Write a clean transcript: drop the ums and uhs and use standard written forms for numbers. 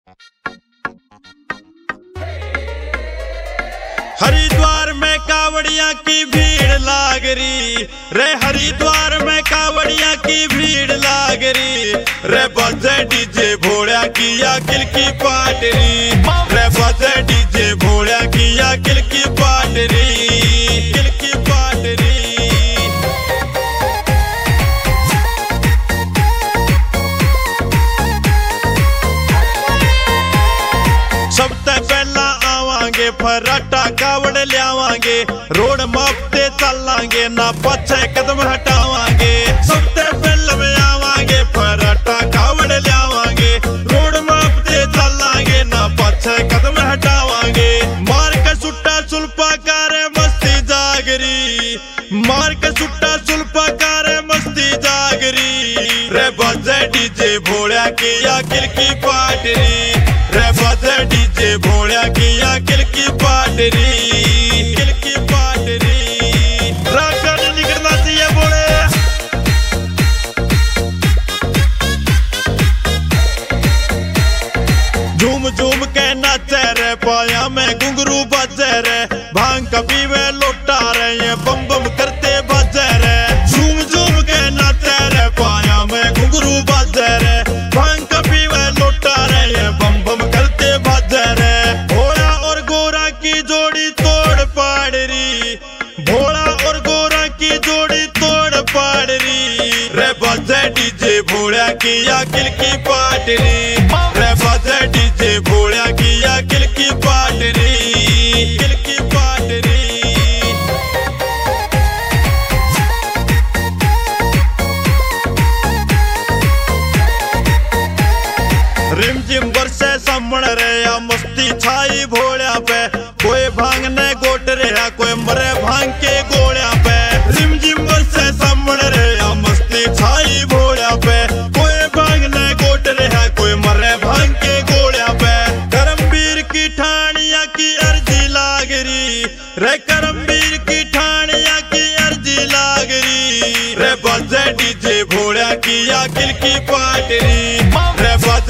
हरिद्वार में कावड़िया की भीड़ लाग रही रे, हरिद्वार में कावड़िया की भीड़ लाग रही रे, बजे डीजे भोड़ा की अकिल की पाटरी रे, बजे डीजे भोड़ा की अकिल की पाटरी, अकिल की पाटरी। सबसे पहला आवांगे फराटा कावड़ लियावांगे, रोड माप ते चलांगे ना पछे कदम हटावांगे। सबसे पहले में आवांगे फराटा कावड़ लियावांगे, रोड माप ते चलांगे ना पछे कदम हटावांगे। मार के सुट्टा सुल्पा कारे मस्ती जागरी, मार के सुट्टा सुल्पा कारे मस्ती जागरी रे, बजे डीजे भोड़ा की अकिल की पाटरी रे, बजे डीजे भोड़ा की अकिल की पाटरी, अकिल की पाटरी। रास्ता नहीं निकलना चाहिए भोले। झूम झूम के नाचे रे, पाया में घुंघरू बजे रे, भांग कभी वे लौटा रे, ये बम बम करते बजे रे। झूम झूम के नाचे रे, पाया में घुंघरू बजे रे, भांग कभी वे लौटा रे, ये बम बम करते बजे रे। भोला और गोरा की जोड़ी तोड़ पाड़ रही, भोला और गोरा की जोड़ी तोड़ पाड़ रही रे, बजे डीजे भोला की अकिल की पाटरी रे, बजे डीजे भोला की अकिल की पाटरी, अकिल की पाटरी। रिमझिम बरसे सामण रे, या मस्ती छाई भोलिया पे, कोई भांगने गोट रहा कोई मरे भांग के गोलिया पे। रिमझिम बरसे सामण रे, या मस्ती छाई भोलिया पे, कोई भांगने गोट रहा कोई मरे भांग के गोलिया पे। करमवीर की ठाणिया की अर्जी लाग रही रे, करमवीर की ठाणिया की अर्जी लाग रही रे, बजे डीजे भोलिया की अकिल की पाटरी रे,